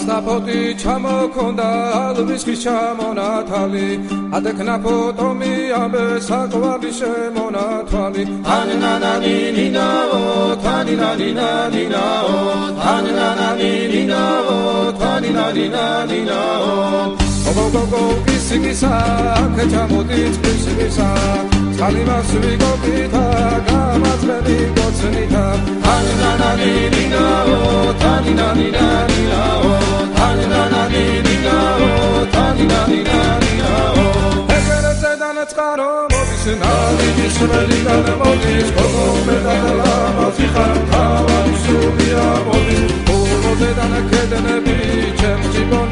საფოთი ჩამოქონდა ალვისხის ჩამონათალი ადექნაფო ტომი ამბე საკვარი შემონათვალი თანინანანინინაო თანინანინანინაო თანინანანინინაო თანინანინანინაო გოგოგოგო კისიკისა ქეჩამოდით კისიკისა წყალიმას ვიგობითა გამაძმები გოცნითა თანინანანინინაო თანინანინანინაო თანინანანინინაო თანინანინანინაო ეგერზე დანაწყარო მოდის ნავიდის ველი გადამოდის გოგომედალა მოძიხარ თავადი სულია მოდის გოგოზე დანაკედნები ჩემს ჯიბონ